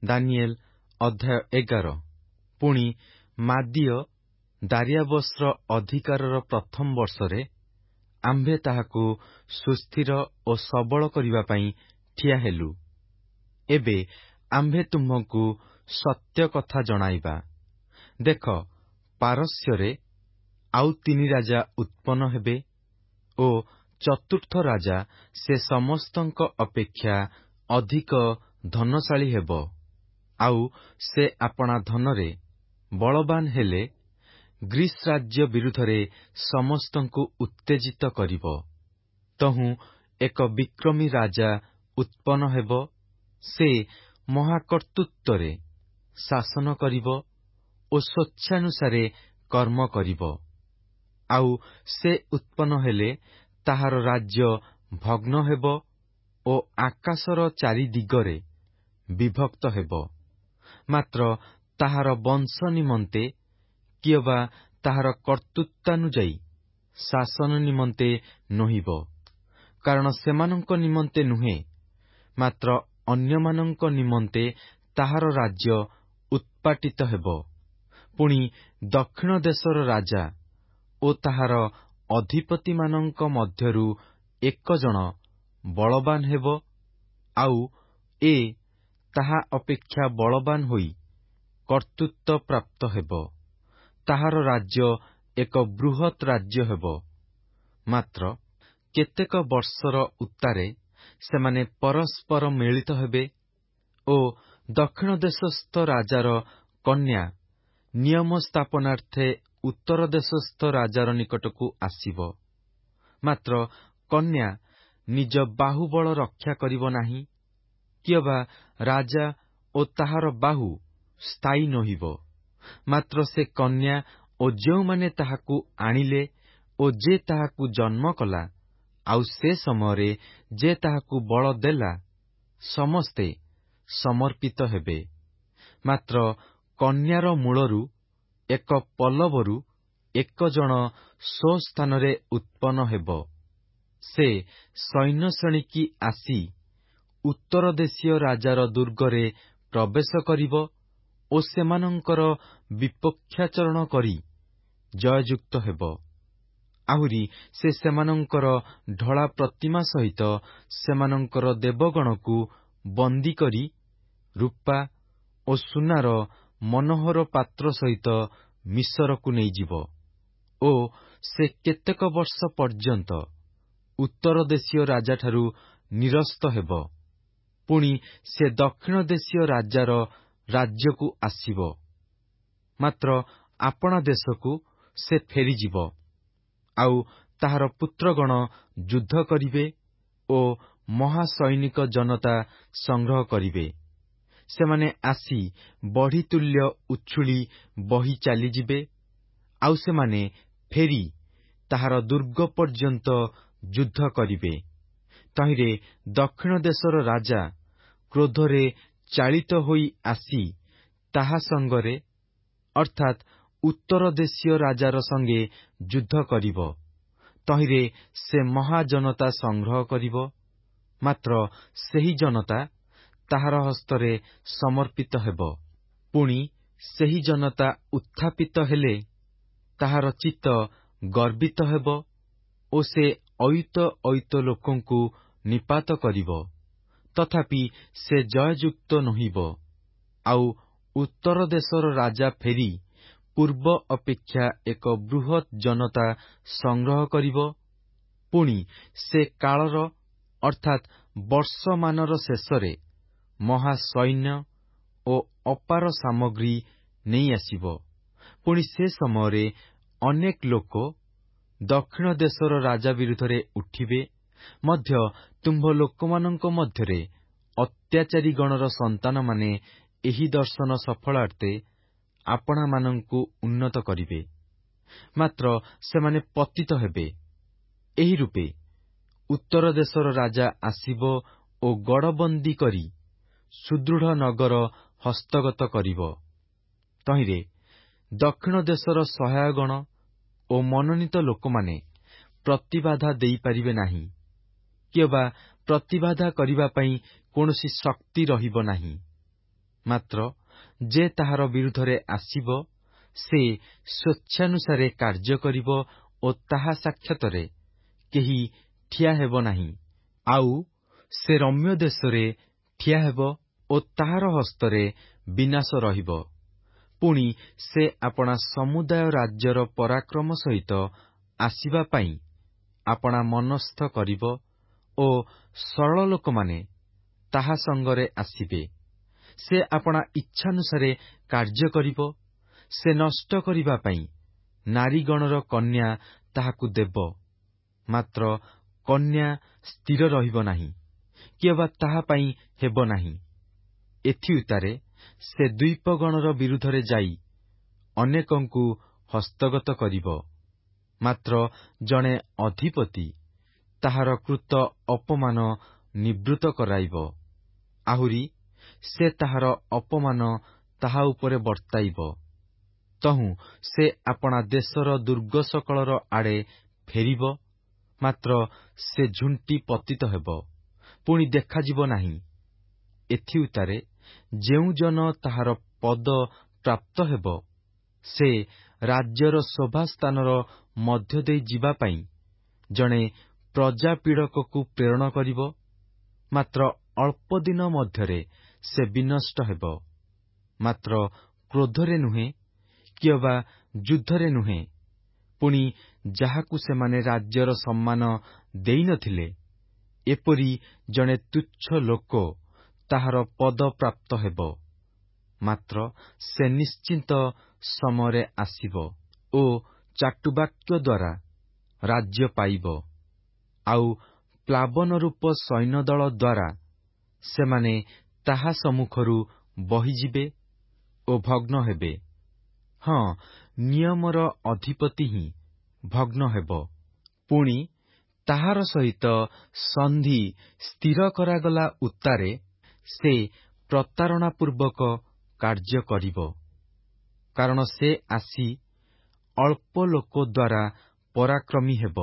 ଦାନିଏଲ ଅଧ୍ୟାୟ 11। ପୁଣି ମାଦୀୟ ଦାରିଆବସ୍ର ଅଧିକାରର ପ୍ରଥମ ବର୍ଷରେ ଆମ୍ଭେ ତାହାକୁ ସୁସ୍ଥିର ଓ ସବଳ କରିବା ପାଇଁ ଠିଆ ହେଲୁ। ଏବେ ଆମ୍ଭେ ତୁମ୍ଭଙ୍କୁ ସତ୍ୟ କଥା ଜଣାଇବା। ଦେଖ, ପାରସ୍ୟରେ ଆଉ 3 ରାଜା ଉତ୍ପନ୍ନ ହେବେ ଓ ଚତୁର୍ଥ ରାଜା ସେ ସମସ୍ତଙ୍କ ଅପେକ୍ଷା ଅଧିକ ଧନଶାଳୀ ହେବ। ଆଉ ସେ ଆପଣା ଧନରେ ବଳବାନ ହେଲେ ଗ୍ରୀସ ରାଜ୍ୟ ବିରୁଦ୍ଧରେ ସମସ୍ତଙ୍କୁ ଉତ୍ତେଜିତ କରିବ। ତହୁଁ ଏକ ବିକ୍ରମୀ ରାଜା ଉତ୍ପନ୍ନ ହେବ। ସେ ମହାକର୍ତ୍ତୃତ୍ୱରେ ଶାସନ କରିବ ଓ ସ୍ୱଚ୍ଛାନୁସାରେ କର୍ମ କରିବ। ଆଉ ସେ ଉତ୍ପନ୍ନ ହେଲେ ତାହାର ରାଜ୍ୟ ଭଗ୍ନ ହେବ ଓ ଆକାଶର ଚାରିଦିଗରେ ବିଭକ୍ତ ହେବ। ମାତ୍ର ତାହାର ବଂଶ ନିମନ୍ତେ କିଏବା ତାହାର କର୍ତ୍ତୃତ୍ୱାନୁଯାୟୀ ଶାସନ ନିମନ୍ତେ ନୋହିବ। କାରଣ ସେମାନଙ୍କ ନିମନ୍ତେ ନୁହେଁ, ମାତ୍ର ଅନ୍ୟମାନଙ୍କ ନିମନ୍ତେ ତାହାର ରାଜ୍ୟ ଉତ୍ପାଟିତ ହେବ। ପୁଣି ଦକ୍ଷିଣ ଦେଶର ରାଜା ଓ ତାହାର ଅଧିପତିମାନଙ୍କ ମଧ୍ୟରୁ 1 ଜଣ ବଳବାନ ହେବ, ଆଉ ତାହା ଅପେକ୍ଷା ବଳବାନ ହୋଇ କର୍ତ୍ତୃତ୍ୱ ପ୍ରାପ୍ତ ହେବ। ତାହାର ରାଜ୍ୟ ଏକ ବୃହତ୍ ରାଜ୍ୟ ହେବ। ମାତ୍ର କେତେକ ବର୍ଷର ଉତ୍ତାରେ ସେମାନେ ପରସ୍ପର ମିଳିତ ହେବେ ଓ ଦକ୍ଷିଣ ଦେଶସ୍ଥ ରାଜାର କନ୍ୟା ନିୟମ ସ୍ଥାପନାର୍ଥେ ଉତ୍ତର ଦେଶସ୍ଥ ରାଜାର ନିକଟକୁ ଆସିବ। ମାତ୍ର କନ୍ୟା ନିଜ ବାହୁବଳ ରକ୍ଷା କରିବ ନାହିଁ, କିଏବା ରାଜା ଓ ତାହାର ବାହୁ ସ୍ଥାୟୀ ନୋହିବ। ମାତ୍ର ସେ କନ୍ୟା ଓ ଯେଉଁମାନେ ତାହାକୁ ଆଣିଲେ ଓ ଯେ ତାହାକୁ ଜନ୍ମ କଲା, ଆଉ ସେ ସମୟରେ ଯେ ତାହାକୁ ବଳ ଦେଲା, ସମସ୍ତେ ସମର୍ପିତ ହେବେ। ମାତ୍ର କନ୍ୟାର ମୂଳରୁ ଏକ ପଲ୍ଲବରୁ 1 ଜଣ ସ୍ୱସ୍ଥାନରେ ଉତ୍ପନ୍ନ ହେବ। ସେ ସୈନ୍ୟ ଶ୍ରେଣୀକି ଆସି ଉତ୍ତର ଦେଶୀୟ ରାଜାର ଦୁର୍ଗରେ ପ୍ରବେଶ କରିବ ଓ ସେମାନଙ୍କର ବିପକ୍ଷାଚରଣ କରି ଜୟଯୁକ୍ତ ହେବ। ଆହୁରି ସେ ସେମାନଙ୍କର ଢଳା ପ୍ରତିମା ସହିତ ସେମାନଙ୍କର ଦେବଗଣକୁ ବନ୍ଦୀ କରି ରୂପା ଓ ସୁନାର ମନୋହର ପାତ୍ର ସହିତ ମିଶରକୁ ନେଇଯିବ ଓ ସେ କେତେକ ବର୍ଷ ପର୍ଯ୍ୟନ୍ତ ଉତ୍ତର ଦେଶୀୟ ରାଜାଠାରୁ ନିରସ୍ତ ହେବ। ପୁଣି ସେ ଦକ୍ଷିଣ ଦେଶୀୟ ରାଜାର ରାଜ୍ୟକୁ ଆସିବ। ମାତ୍ର ଆପଣା ଦେଶକୁ ସେ ଫେରିଯିବ। ଆଉ ତାହାର ପୁତ୍ରଗଣ ଯୁଦ୍ଧ କରିବେ ଓ ମହାସୈନିକ ଜନତା ସଂଗ୍ରହ କରିବେ। ସେମାନେ ଆସି ବଢ଼ିତୁଲ୍ୟ ଉଛୁଳି ବହି ଚାଲିଯିବେ। ଆଉ ସେମାନେ ଫେରି ତାହାର ଦୁର୍ଗ ପର୍ଯ୍ୟନ୍ତ ଯୁଦ୍ଧ କରିବେ। ତହିଁରେ ଦକ୍ଷିଣ ଦେଶର ରାଜା କ୍ରୋଧରେ ଚାଳିତ ହୋଇ ଆସି ତାହା ସଙ୍ଗରେ ଅର୍ଥାତ୍ ଉତ୍ତର ଦେଶୀୟ ରାଜାର ସଙ୍ଗେ ଯୁଦ୍ଧ କରିବ। ତହିଁରେ ସେ ମହାଜନତା ସଂଗ୍ରହ କରିବ। ମାତ୍ର ସେହି ଜନତା ତାହାର ହସ୍ତରେ ସମର୍ପିତ ହେବ। ପୁଣି ସେହି ଜନତା ଉତ୍ଥାପିତ ହେଲେ ତାହାର ଚିତ୍ତ ଗର୍ବିତ ହେବ ଓ ସେ ଅୟୁତ ଲୋକଙ୍କୁ ନିପାତ କରିବ। ତଥାପି ସେ ଜୟଯୁକ୍ତ ନୋହିବ। ଆଉ ଉତ୍ତର ଦେଶର ରାଜା ଫେରି ପୂର୍ବ ଅପେକ୍ଷା ଏକ ବୃହତ୍ ଜନତା ସଂଗ୍ରହ କରିବ। ପୁଣି ସେ କାଳର ଅର୍ଥାତ୍ ବର୍ଷମାନର ଶେଷରେ ମହାସୈନ୍ୟ ଓ ଅପାର ସାମଗ୍ରୀ ନେଇ ଆସିବ। ପୁଣି ସେ ସମୟରେ ଅନେକ ଲୋକ ଦକ୍ଷିଣ ଦେଶର ରାଜା ବିରୁଦ୍ଧରେ ଉଠିବେ ମଧ୍ୟ। ତୁମ୍ଭ ଲୋକମାନଙ୍କ ମଧ୍ୟରେ ଅତ୍ୟାଚାରୀ ଗଣର ସନ୍ତାନମାନେ ଏହି ଦର୍ଶନ ସଫଳାର୍ଥେ ଆପଣାମାନଙ୍କୁ ଉନ୍ନତ କରିବେ। ମାତ୍ର ସେମାନେ ପତିତ ହେବେ। ଏହି ରୂପେ ଉତ୍ତର ଦେଶର ରାଜା ଆସିବ ଓ ଗଡ଼ବନ୍ଦୀ କରି ସୁଦୃଢ଼ ନଗର ହସ୍ତଗତ କରିବ। ତହିଁରେ ଦକ୍ଷିଣ ଦେଶର ସହାୟଗଣ ଓ ମନୋନୀତ ଲୋକମାନେ ପ୍ରତିବାଧା ଦେଇପାରିବେ ନାହିଁ, କିଏବା ପ୍ରତିବାଧା କରିବା ପାଇଁ କୌଣସି ଶକ୍ତି ରହିବ ନାହିଁ। ମାତ୍ର ଯେ ତାହାର ବିରୁଦ୍ଧରେ ଆସିବ, ସେ ସ୍ୱେଚ୍ଛାନୁସାରେ କାର୍ଯ୍ୟ କରିବ ଓ ତାହା ସାକ୍ଷାତରେ କେହି ଠିଆ ହେବ ନାହିଁ। ଆଉ ସେ ରମ୍ୟ ଦେଶରେ ଠିଆ ହେବ ଓ ତାହାର ହସ୍ତରେ ବିନାଶ ରହିବ। ପୁଣି ସେ ଆପଣା ସମୁଦାୟ ରାଜ୍ୟର ପରାକ୍ରମ ସହିତ ଆସିବା ପାଇଁ ଆପଣା ମନସ୍ଥ କରିବ ଓ ସରଳ ଲୋକମାନେ ତାହା ସଙ୍ଗରେ ଆସିବେ। ସେ ଆପଣା ଇଚ୍ଛାନୁସାରେ କାର୍ଯ୍ୟ କରିବ। ସେ ନଷ୍ଟ କରିବା ପାଇଁ ନାରୀଗଣର କନ୍ୟା ତାହାକୁ ଦେବ। ମାତ୍ର କନ୍ୟା ସ୍ଥିର ରହିବ ନାହିଁ, କିଏବା ତାହା ପାଇଁ ହେବ ନାହିଁ। ଏଥିଉତ୍ତାରେ ସେ ଦ୍ୱୀପଗଣର ବିରୁଦ୍ଧରେ ଯାଇ ଅନେକଙ୍କୁ ହସ୍ତଗତ କରିବ। ମାତ୍ର ଜଣେ ଅଧିପତି ତାହାର କୃତ ଅପମାନ ନିବୃତ୍ତ କରାଇବ। ଆହୁରି ସେ ତାହାର ଅପମାନ ତାହା ଉପରେ ବର୍ତ୍ତାଇବ। ତହୁଁ ସେ ଆପଣା ଦେଶର ଦୁର୍ଗ ସକଳର ଆଡ଼େ ଫେରିବ। ମାତ୍ର ସେ ଝୁଣ୍ଟି ପତିତ ହେବ, ପୁଣି ଦେଖାଯିବ ନାହିଁ। ଏଥିଉତ୍ତାରେ ଯେଉଁ ଜନ ତାହାର ପଦ ପ୍ରାପ୍ତ ହେବ, ସେ ରାଜ୍ୟର ଶୋଭାସ୍ଥାନର ମଧ୍ୟ ଦେଇ ଯିବା ପାଇଁ ଜଣେ ପ୍ରଜାପୀଡ଼କକୁ ପ୍ରେରଣ କରିବ। ମାତ୍ର ଅଳ୍ପ ଦିନ ମଧ୍ୟରେ ସେ ବିନଷ୍ଟ ହେବ। ମାତ୍ର କ୍ରୋଧରେ ନୁହେଁ, କିଏବା ଯୁଦ୍ଧରେ ନୁହେଁ। ପୁଣି ଯାହାକୁ ସେମାନେ ରାଜ୍ୟର ସମ୍ମାନ ଦେଇନଥିଲେ, ଏପରି ଜଣେ ତୁଚ୍ଛ ଲୋକ ତାହାର ପଦ ପ୍ରାପ୍ତ ହେବ। ମାତ୍ର ସେ ନିଶ୍ଚିନ୍ତ ସମୟରେ ଆସିବ ଓ ଚାଟୁବାକ୍ୟ ଦ୍ୱାରା ରାଜ୍ୟ ପାଇବ। ଆଉ ପ୍ଲାବନରୂପ ସୈନ୍ୟଦଳ ଦ୍ୱାରା ସେମାନେ ତାହା ସମ୍ମୁଖରୁ ବହିଯିବେ ଓ ଭଗ୍ନ ହେବେ। ହଁ, ନିୟମର ଅଧିପତି ହିଁ ଭଗ୍ନ ହେବ। ପୁଣି ତାହାର ସହିତ ସନ୍ଧି ସ୍ଥିର କରାଗଲା ଉତ୍ତାରେ ସେ ପ୍ରତାରଣାପୂର୍ବକ କାର୍ଯ୍ୟ କରିବ। କାରଣ ସେ ଆସି ଅଳ୍ପ ଲୋକ ଦ୍ୱାରା ପରାକ୍ରମୀ ହେବ।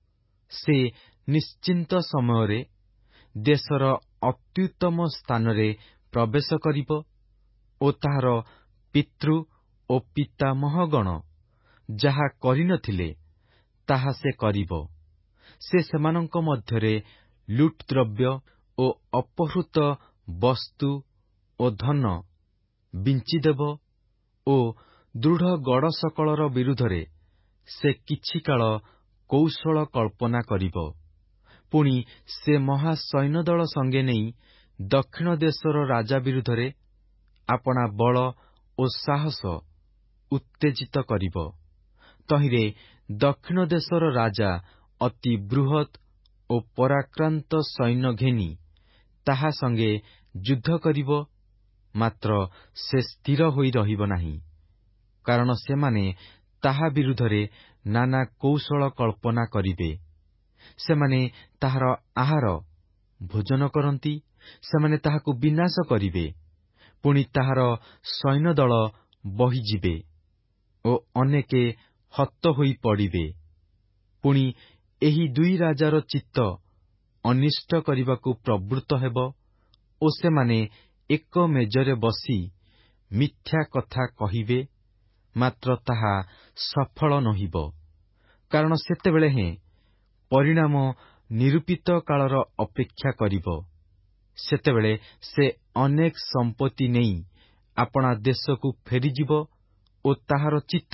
ସେ ନିଶ୍ଚିନ୍ତ ସମୟରେ ଦେଶର ଅତ୍ୟୁତ୍ତମ ସ୍ଥାନରେ ପ୍ରବେଶ କରିବ ଓ ତାହାର ପିତୃ ଓ ପିତାମହଗଣ ଯାହା କରିନଥିଲେ, ତାହା ସେ କରିବ। ସେ ସେମାନଙ୍କ ମଧ୍ୟରେ ଲୁଟ୍ ଦ୍ରବ୍ୟ ଓ ଅପହୃତ ବସ୍ତୁ ଓ ଧନ ବିଞ୍ଚିଦେବ ଓ ଦୃଢ଼ ଗଡ଼ ସକଳର ବିରୁଦ୍ଧରେ ସେ କିଛି କାଳ କୌଶଳ କଳ୍ପନା କରିବ। ପୁଣି ସେ ମହାସୈନ୍ୟଦଳ ସଙ୍ଗେ ନେଇ ଦକ୍ଷିଣ ଦେଶର ରାଜା ବିରୁଦ୍ଧରେ ଆପଣା ବଳ ଓ ସାହସ ଉତ୍ତେଜିତ କରିବ। ତହିଁରେ ଦକ୍ଷିଣ ଦେଶର ରାଜା ଅତି ବୃହତ୍ ଓ ପରାକ୍ରାନ୍ତ ସୈନ୍ୟ ଘେନି ତାହା ସଙ୍ଗେ ଯୁଦ୍ଧ କରିବ। ମାତ୍ର ସେ ସ୍ଥିର ହୋଇ ରହିବ ନାହିଁ, କାରଣ ସେମାନେ ତାହା ବିରୁଦ୍ଧରେ ନାନା କୌଶଳ କଳ୍ପନା କରିବେ। ସେମାନେ ତାହାର ଆହାର ଭୋଜନ କରନ୍ତି, ସେମାନେ ତାହାକୁ ବିନାଶ କରିବେ। ପୁଣି ତାହାର ସୈନ୍ୟଦଳ ବହିଯିବେ ଓ ଅନେକେ ହତ ହୋଇ ପଡ଼ିବେ। ପୁଣି ଏହି ଦୁଇ ରାଜାର ଚିତ୍ତ ଅନିଷ୍ଟ କରିବାକୁ ପ୍ରବୃତ୍ତ ହେବ ଓ ସେମାନେ ଏକ ମେଜରେ ବସି ମିଥ୍ୟା କଥା କହିବେ, ମାତ୍ର ତାହା ସଫଳ ନୋହିବ। କାରଣ ସେତେବେଳେ ହେଁ ପରିଣାମ ନିରୂପିତ କାଳର ଅପେକ୍ଷା କରିବ। ସେତେବେଳେ ସେ ଅନେକ ସମ୍ପତ୍ତି ନେଇ ଆପଣା ଦେଶକୁ ଫେରିଯିବ ଓ ତାହାର ଚିତ୍ତ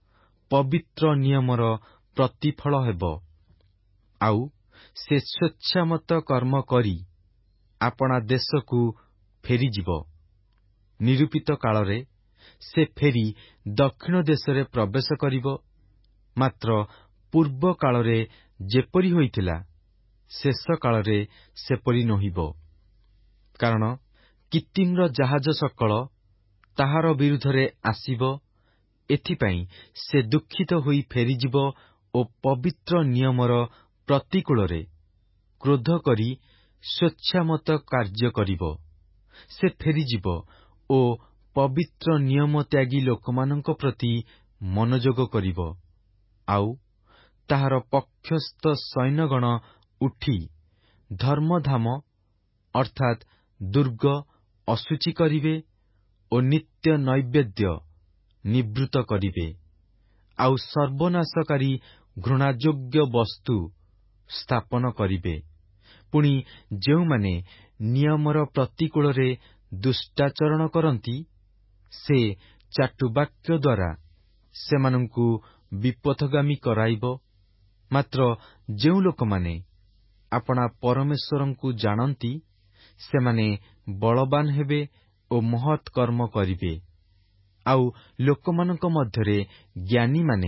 ପବିତ୍ର ନିୟମର ପ୍ରତିଫଳ ହେବ। ଆଉ ସେ ସ୍ୱେଚ୍ଛାମତ କର୍ମ କରି ଆପଣା ଦେଶକୁ ଫେରିଯିବ। ନିରୂପିତ କାଳରେ ସେ ଫେରି ଦକ୍ଷିଣ ଦେଶରେ ପ୍ରବେଶ କରିବ। ମାତ୍ର ପୂର୍ବ କାଳରେ ଯେପରି ହୋଇଥିଲା, ଶେଷ କାଳରେ ସେପରି ନୋହିବ। କାରଣ କିତ୍ତିମ୍ର ଜାହାଜ ସକଳ ତାହାର ବିରୁଦ୍ଧରେ ଆସିବ। ଏଥିପାଇଁ ସେ ଦୁଃଖିତ ହୋଇ ଫେରିଯିବ ଓ ପବିତ୍ର ନିୟମର ପ୍ରତିକୂଳରେ କ୍ରୋଧ କରି ସ୍ୱେଚ୍ଛାମତ କାର୍ଯ୍ୟ କରିବ। ସେ ଫେରିଯିବ ଓ ପବିତ୍ର ନିୟମ ତ୍ୟାଗୀ ଲୋକମାନଙ୍କ ପ୍ରତି ମନୋଯୋଗ କରିବ। ଆଉ ତାହାର ପକ୍ଷସ୍ଥ ସୈନ୍ୟଗଣ ଉଠି ଧର୍ମଧାମ ଅର୍ଥାତ୍ ଦୁର୍ଗ ଅଶୁଚି କରିବେ ଓ ନିତ୍ୟ ନୈବେଦ୍ୟ ନିବୃତ୍ତ କରିବେ, ଆଉ ସର୍ବନାଶକାରୀ ଘୃଣାଯୋଗ୍ୟ ବସ୍ତୁ ସ୍ଥାପନ କରିବେ। ପୁଣି ଯେଉଁମାନେ ନିୟମର ପ୍ରତିକୂଳରେ ଦୁଷ୍ଟାଚରଣ କରନ୍ତି, ସେ ଚାଟୁବାକ୍ୟ ଦ୍ୱାରା ସେମାନଙ୍କୁ ବିପଥଗାମୀ କରାଇବ। ମାତ୍ର ଯେଉଁ ଲୋକମାନେ ଆପଣା ପରମେଶ୍ୱରଙ୍କୁ ଜାଣନ୍ତି, ସେମାନେ ବଳବାନ ହେବେ ଓ ମହତ୍ କର୍ମ କରିବେ। ଆଉ ଲୋକମାନଙ୍କ ମଧ୍ୟରେ ଜ୍ଞାନୀମାନେ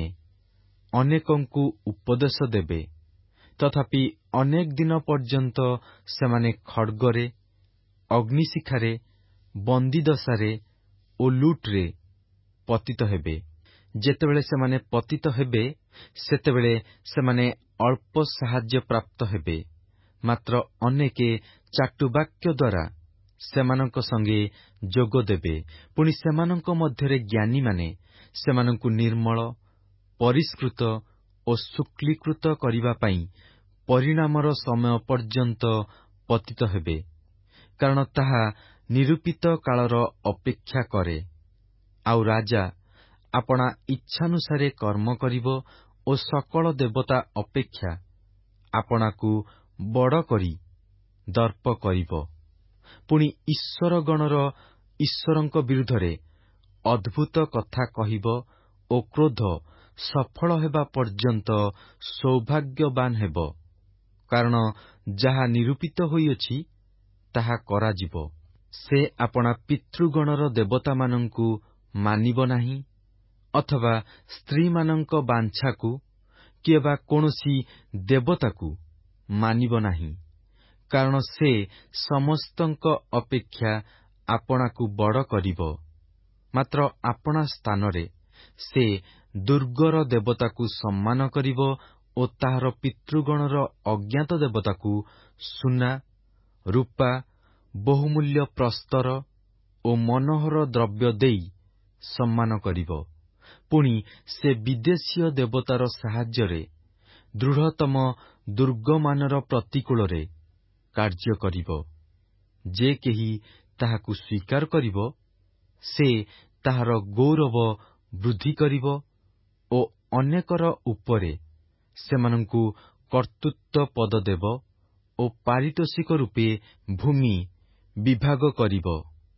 ଅନେକଙ୍କୁ ଉପଦେଶ ଦେବେ, ତଥାପି ଅନେକ ଦିନ ପର୍ଯ୍ୟନ୍ତ ସେମାନେ ଖଡ୍ଗରେ, ଅଗ୍ନିଶିଖାରେ, ବନ୍ଦୀଦଶାରେ ଓ ଲୁଟ୍‌ରେ ପତିତ ହେବେ। ଯେତେବେଳେ ସେମାନେ ପତିତ ହେବେ, ସେତେବେଳେ ସେମାନେ ଅଳ୍ପ ସାହାଯ୍ୟ ପ୍ରାପ୍ତ ହେବେ। ମାତ୍ର ଅନେକେ ଚାଟୁବାକ୍ୟ ଦ୍ୱାରା ସେମାନଙ୍କ ସଙ୍ଗେ ଯୋଗ ଦେବେ। ପୁଣି ସେମାନଙ୍କ ମଧ୍ୟରେ ଜ୍ଞାନୀମାନେ ସେମାନଙ୍କୁ ନିର୍ମଳ, ପରିଷ୍କୃତ ଓ ଶୁକ୍ଳୀକୃତ କରିବା ପାଇଁ ପରିଣାମର ସମୟ ପର୍ଯ୍ୟନ୍ତ ପତିତ ହେବେ, କାରଣ ତାହା ନିରୂପିତ କାଳର ଅପେକ୍ଷା କରେ। ଆଉ ରାଜା ଆପଣା ଇଚ୍ଛାନୁସାରେ କର୍ମ କରିବ ଓ ସକଳ ଦେବତା ଅପେକ୍ଷା ଆପଣାକୁ ବଡ଼ କରି ଦର୍ପ କରିବ। ପୁଣି ଈଶ୍ୱରଗଣର ଈଶ୍ୱରଙ୍କ ବିରୁଦ୍ଧରେ ଅଦ୍ଭୁତ କଥା କହିବ ଓ କ୍ରୋଧ ସଫଳ ହେବା ପର୍ଯ୍ୟନ୍ତ ସୌଭାଗ୍ୟବାନ ହେବ, କାରଣ ଯାହା ନିରୂପିତ ହୋଇଅଛି ତାହା କରାଯିବ। ସେ ଆପଣା ପିତୃଗଣର ଦେବତାମାନଙ୍କୁ ମାନିବ ନାହିଁ, ଅଥବା ସ୍ତ୍ରୀମାନଙ୍କ ବାଞ୍ଛାକୁ କିଏବା କୌଣସି ଦେବତାକୁ ମାନିବ ନାହିଁ, କାରଣ ସେ ସମସ୍ତଙ୍କ ଅପେକ୍ଷା ଆପଣାକୁ ବଡ଼ କରିବ। ମାତ୍ର ଆପଣା ସ୍ଥାନରେ ସେ ଦୁର୍ଗର ଦେବତାକୁ ସମ୍ମାନ କରିବ ଓ ତାହାର ପିତୃଗଣର ଅଜ୍ଞାତ ଦେବତାକୁ ସୁନା, ରୂପା, ବହୁମୂଲ୍ୟ ପ୍ରସ୍ତର ଓ ମନୋହର ଦ୍ରବ୍ୟ ଦେଇ ସମ୍ମାନ କରିବ। ପୁଣି ସେ ବିଦେଶୀୟ ଦେବତାର ସାହାଯ୍ୟରେ ଦୃଢ଼ତମ ଦୁର୍ଗମାନର ପ୍ରତିକୂଳରେ କାର୍ଯ୍ୟ କରିବ। ଯେ କେହି ତାହାକୁ ସ୍ୱୀକାର କରିବ, ସେ ତାହାର ଗୌରବ ବୃଦ୍ଧି କରିବ ଓ ଅନେକର ଉପରେ ସେମାନଙ୍କୁ କର୍ତ୍ତୃତ୍ୱ ପଦ ଦେବ ଓ ପାରିତୋଷିକ ରୂପେ ଭୂମି ବିଭାଗ କରିବ।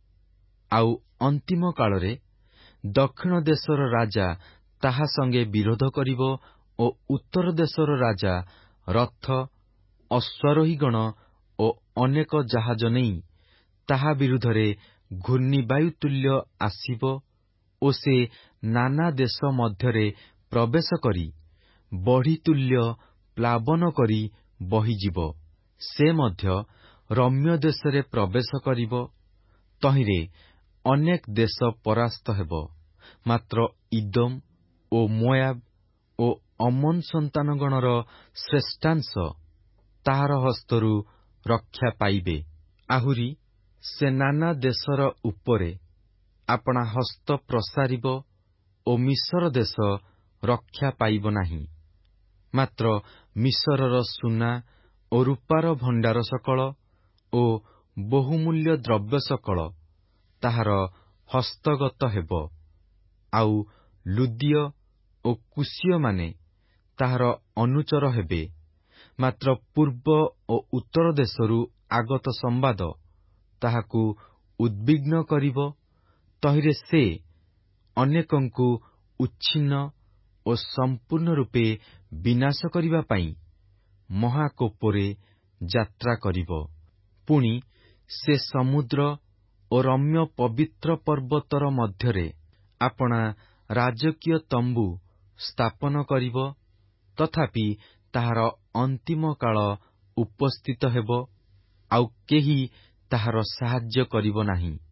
ଆଉ ଅନ୍ତିମ କାଳରେ ଦକ୍ଷିଣ ଦେଶର ରାଜା ତାହା ସଙ୍ଗେ ବିରୋଧ କରିବ ଓ ଉତ୍ତର ଦେଶର ରାଜା ରଥ, ଅଶ୍ୱାରୋହୀଗଣ ଓ ଅନେକ ଜାହାଜ ନେଇ ତାହା ବିରୁଦ୍ଧରେ ଘୂର୍ଣ୍ଣିବାୟୁତୁଲ୍ୟ ଆସିବ ଓ ସେ ନାନା ଦେଶ ମଧ୍ୟରେ ପ୍ରବେଶ କରି ବଢ଼ିତୁଲ୍ୟ ପ୍ଲାବନ କରି ବହିଯିବ। ସେ ମଧ୍ୟ ରମ୍ୟ ଦେଶରେ ପ୍ରବେଶ କରିବ। ତହିଁରେ ଅନେକ ଦେଶ ପରାସ୍ତ ହେବ, ମାତ୍ର ଇଦୋମ ଓ ମୋଆବ ଓ ଅମୋନ ସନ୍ତାନଗଣର ଶ୍ରେଷ୍ଠାଂଶ ତାହାର ହସ୍ତରୁ ରକ୍ଷା ପାଇବେ। ଆହୁରି ସେ ନାନା ଦେଶର ଉପରେ ଆପଣା ହସ୍ତ ପ୍ରସାରିବ ଓ ମିଶର ଦେଶ ରକ୍ଷା ପାଇବ ନାହିଁ। ମାତ୍ର ମିଶରର ସୁନା ଓ ରୂପାର ଭଣ୍ଡାର ସକଳ ଓ ବହୁମୂଲ୍ୟ ଦ୍ରବ୍ୟ ସକଳ ତାହାର ହସ୍ତଗତ ହେବ। ଆଉ ଲୁଦିୟ ଓ କୁଶୀୟମାନେ ତାହାର ଅନୁଚର ହେବେ। ମାତ୍ର ପୂର୍ବ ଓ ଉତ୍ତର ଦେଶରୁ ଆଗତ ସମ୍ବାଦ ତାହାକୁ ଉଦ୍ବିଗ୍ନ କରିବ। ତହିଁରେ ସେ ଅନେକଙ୍କୁ ଉଚ୍ଛିନ୍ନ ଓ ସମ୍ପୂର୍ଣ୍ଣ ରୂପେ ବିନାଶ କରିବା ପାଇଁ ମହାକୋପରେ ଯାତ୍ରା କରିବ। ପୁଣି ସେ ସମୁଦ୍ର ଓ ରମ୍ୟ ପବିତ୍ର ପର୍ବତର ମଧ୍ୟରେ ଆପଣା ରାଜକୀୟ ତମ୍ବୁ ସ୍ଥାପନ କରିବ। ତଥାପି ତାହାର ଅନ୍ତିମ କାଳ ଉପସ୍ଥିତ ହେବ, ଆଉ କେହି ତାହାର ସାହାଯ୍ୟ କରିବ ନାହିଁ।